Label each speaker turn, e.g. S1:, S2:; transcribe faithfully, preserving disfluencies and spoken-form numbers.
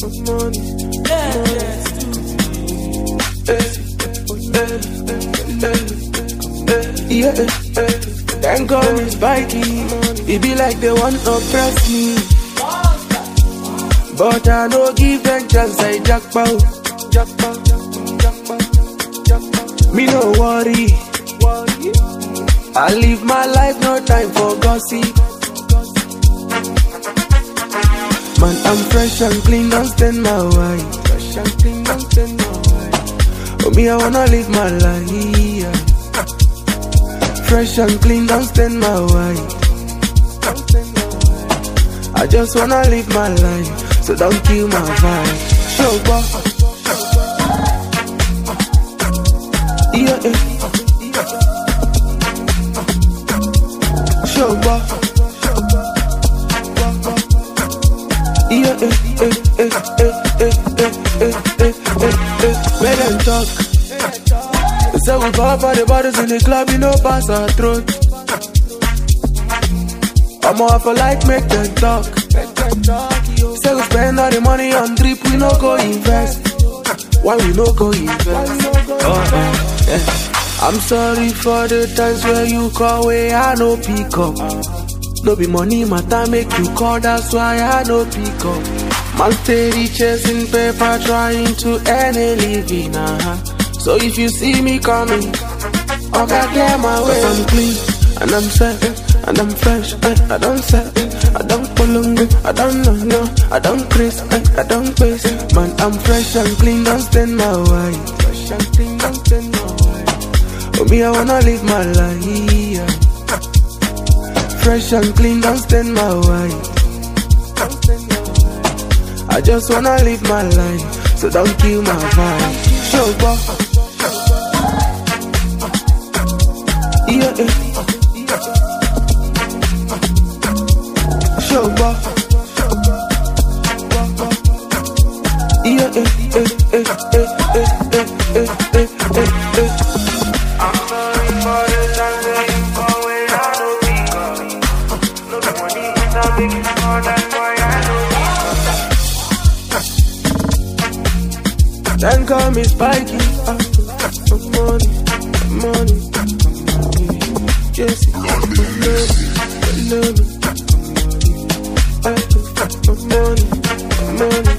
S1: money, yeah, then call me Spikey. It be like they want to oppress me, but I no give them chance. I jackpot, jackpot, jackpot, jackpot. Me no worry, I live my life, no time for gossip. Man, I'm fresh and clean, don't stand my wife. Fresh and clean, don't stand my wife. Oh, me, I wanna live my life. Fresh and clean, don't stand my wife. I just wanna live my life, so don't kill my vibe. Show boy, yeah, yeah. Show boy, yeah, eh, eh, eh, eh, eh, eh, eh, eh, eh, eh. Let them talk. Say we go for the bodies in the club, you know, pass our throat. I'm off for like make them talk. Say we spend all the money on drip, we no go invest. Why we no go invest? Oh, oh, yeah. I'm sorry for the times where you call where I no pick up. No be money matter make you call, that's why I no pick up. Man steady chasing paper, trying to earn a living, uh-huh. So if you see me coming, I gotta get my way. Cause I'm clean, and I'm set, and I'm fresh, and I don't set, I don't polongo, I don't know, no, I don't craze, and I don't base. Man, I'm fresh and clean, don't stand my wife. Fresh and clean, don't stand my wife. Oh, me, I wanna live my life. Fresh and clean, don't stand my wife. I just wanna live my life, so don't kill my vibe. Show boy, yeah, yeah. Show boy, yeah, yeah, yeah, yeah, yeah, yeah, yeah, yeah, yeah. I'm sorry for the times that you call when I don't pick up. No the money is not big more than why I don't pick up. Then call me Spikey. Ah, money, money, money. Yes, money, money. Ah, money, money.